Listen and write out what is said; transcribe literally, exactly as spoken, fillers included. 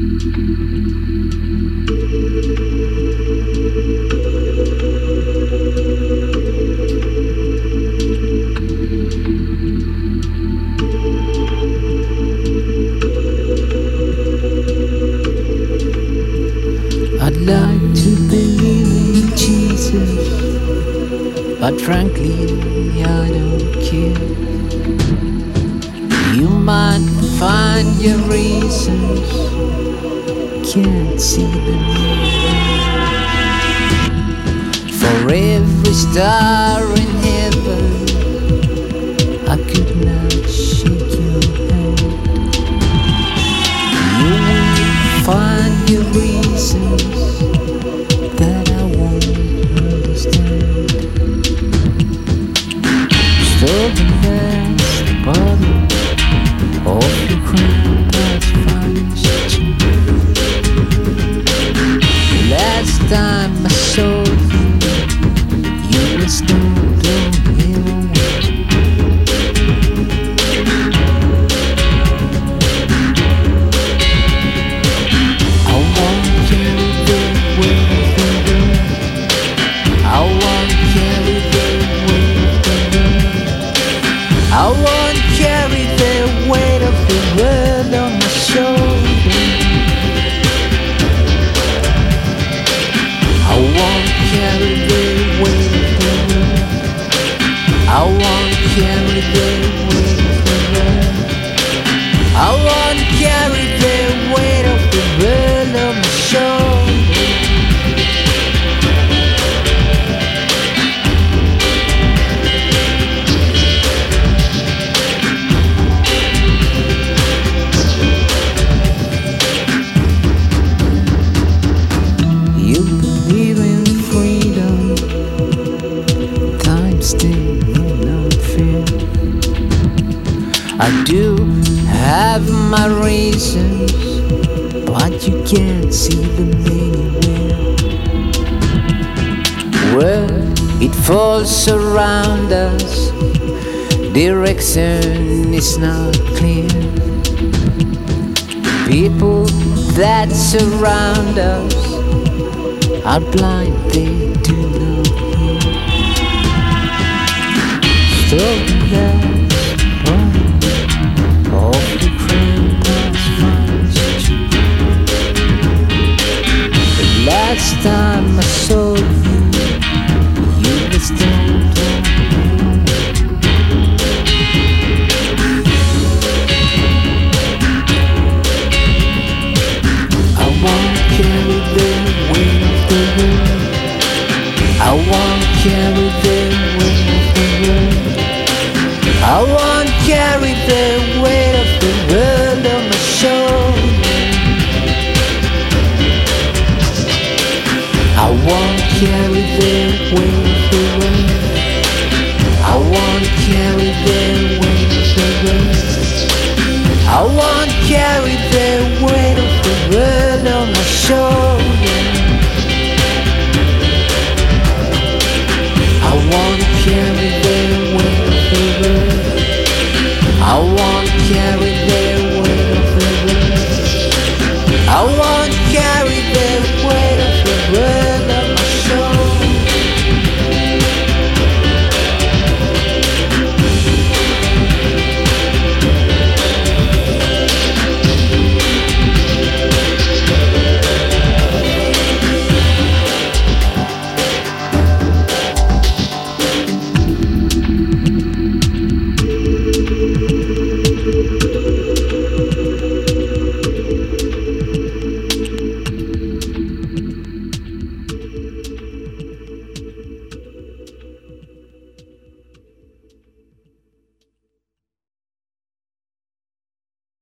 I'd like to believe in Jesus, but frankly I don't care. You might find your reasons, can't see them anywhere. For every star in heaven, I could not shake your hand. You will find your reasons that I won't understand. Still the last bottle of your crown that's vanished. Last time I saw you, you were stoned on heroin. I won't carry the weight of the world. I won't carry the weight of the world. I won't carry the weight of the world on my shoulder. I won't carry the weight of the world. I won't carry the weight of the world. I won't carry the weight of the world on my shoulder. You believe in freedom, time still not fair. I do have my reasons, but you can't see them anywhere. Well, it falls around us, direction is not clear. People that surround us are blind, they do not hear. Still there